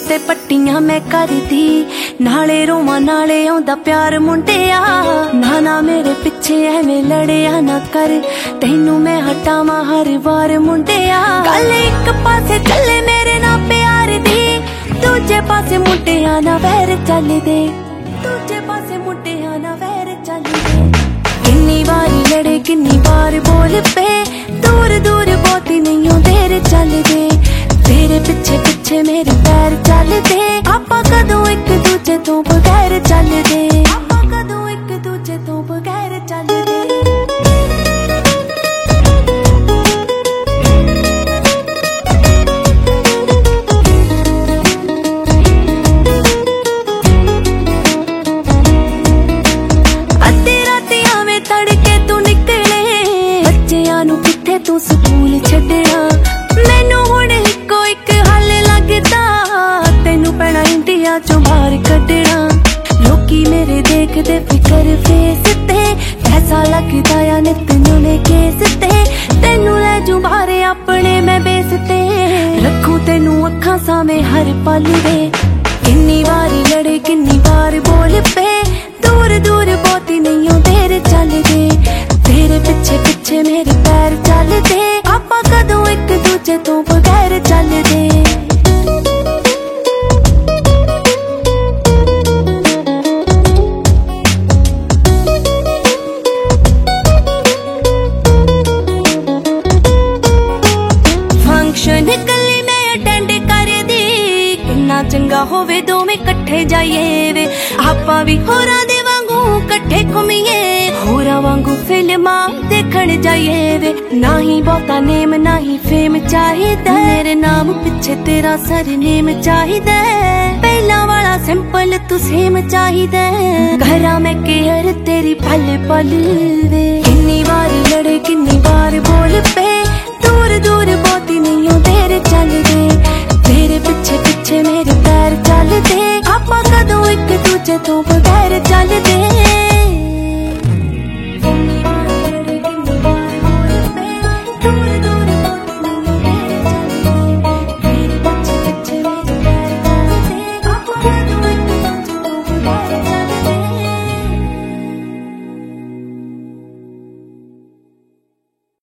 ते पट्टियां मैं करदी, नाले रोवां नाले आउंदा प्यार मुंडिया। ना मेरे पिछे एवें लड़िया ना कर, तैनू मैं हटावां हर बार मुंडिया। गल एक पासे चले मेरे ना प्यार दी, दूजे पासे मुंडिया ना वैर चलदे, दूजे पासे मुंडिया ना वैर चलदे। किन्नी बारी लड़े किन्नी बार बोल पे, दूर दूर बहुती नहीं हो देर चलदे। तेरे पिछे पिछे मेरे पैर चलदे, आपां कदों एक दूजे तो बगैर चलदे, आपां कदों एक दूजे तो बगैर चलदे। तू स्कूल छड्डिया मैनू हुण इक्को इक हल लगदा, तैनू पैना इंडिया चों बाहर कड्डना। लोकी मेरे देखदे फिकर फेस ते, पैसा लगदा या नित नूने केस ते। तैनू लै जूं बाहर अपने मैं बेस ते, रखूं तैनू अखां सामे हर पल वे। किन्नी बारी लड़े किन्नी बार बोल पे, दूर दूर बहुती नहीं हो देर चलदे। तेरे पिछे पिछे मेरे पैर चलदे, आपां कदों एक दूजे तो बगैर चलदे। फंक्शन गली मैं अटेंड करदी, किन्ना चंगा होवे दोवें कट्ठे जाइए वे। आपां भी होरां दे वांगू कट्ठे घुमीए, होरां वांगू फिल्मां देखण जाइए वे। ना ही बहुता नेम ना ही फेम चाहिदा, मेरे नाम पिछे तेरा सरनेम चाहिदा। पहला वाला सिंपल तू सेम चाहिदा, घरा मैं केयर तेरी पल पल वे। किन्नी बारी लड़े किन्नी बार बोल पे,